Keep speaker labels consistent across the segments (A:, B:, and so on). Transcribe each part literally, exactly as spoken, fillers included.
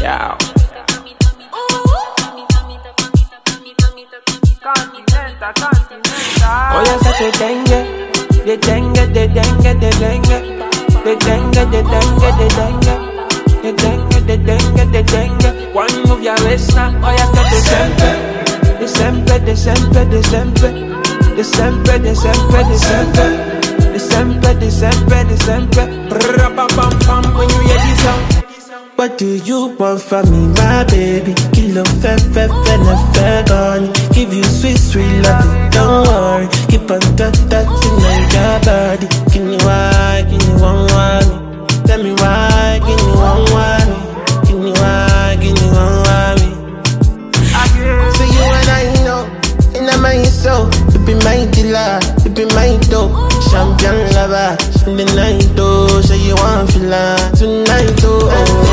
A: Yeah.
B: Continental, continental.
A: Oh yes, I te dengue, de dengue, de dengue, de dengue, de dengue, de dengue, de dengue, de dengue, de dengue, de dengue. One move your waist now, oh yes, I te sempre, de sempre, de sempre, de sempre, de sempre, de sempre, de sempre. The sempre, the sempre, the sempre. Ra-pa-pam-pam when you hear this sound.
C: What do you want from me, my baby? Kilo fe fe fe na fe gone. Give you sweet, sweet love, don't worry. Keep on touch, touching on your body. Give me why, give me one one. Tell me why, give me one one. Give me why, give me one one. So you and I know, in my soul, you be my dealer, you be my dope. Champion lover, in the night though, so you want feel like tonight though.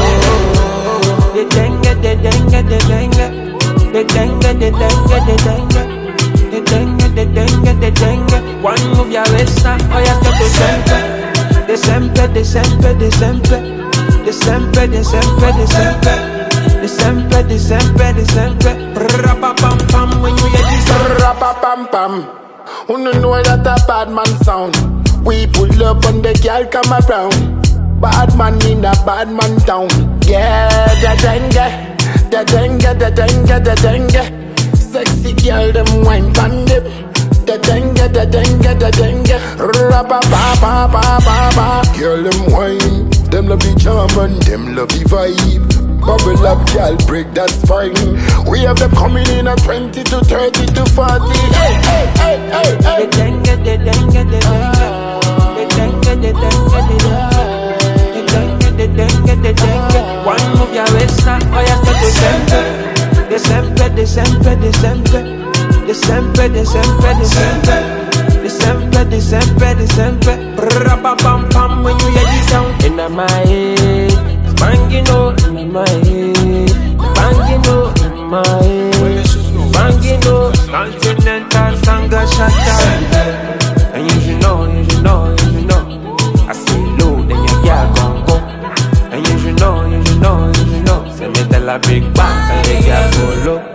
A: The dengue, the dengue, the dengue, the dengue, the dengue, the dengue, the dengue, the dengue, the dengue. One move your waist now, oh yeah, stop the sempre, the sempre, the sempre, the sempre, the sempre, the sempre, the sempre, the sempre, the sempre, the sempre. Rapa pam pam when you hear this sound.
D: Rapa pam pam. Who no know that a bad man sound? We pull up and the girl come around. Bad man in a bad man town. Yeah, the dengue, the dengue, the dengue, the dengue. Sexy girl them wine pan them. The dengue, the dengue, the dengue. Rabba ba ba ba ba ba. Girl them wine, them love the charm and them love the vibe. Bubble up, girl, break that spine. We have them coming in at twenty to thirty to forty. Hey, hey, hey, hey, hey.
A: The dengue, the dengue, the dengue, the dengue, the dengue, the dengue, the dengue, the dengue. One move your waist now, oh yeah, stop the sempre, the sempre, the sempre, the sempre, the sempre, the sempre, the sempre, the sempre, the sempre, the sempre. Rapa pam pam when you hear this sound. In my head. Banging out in my head, banging out in my head, banging out.
B: Continental, Sanga, Shata.
A: And you should know, you should know, you should know. I say low, then your girl gon' go. And you should know, you should know, you should know. Say me tell a big bang, and your girl go low.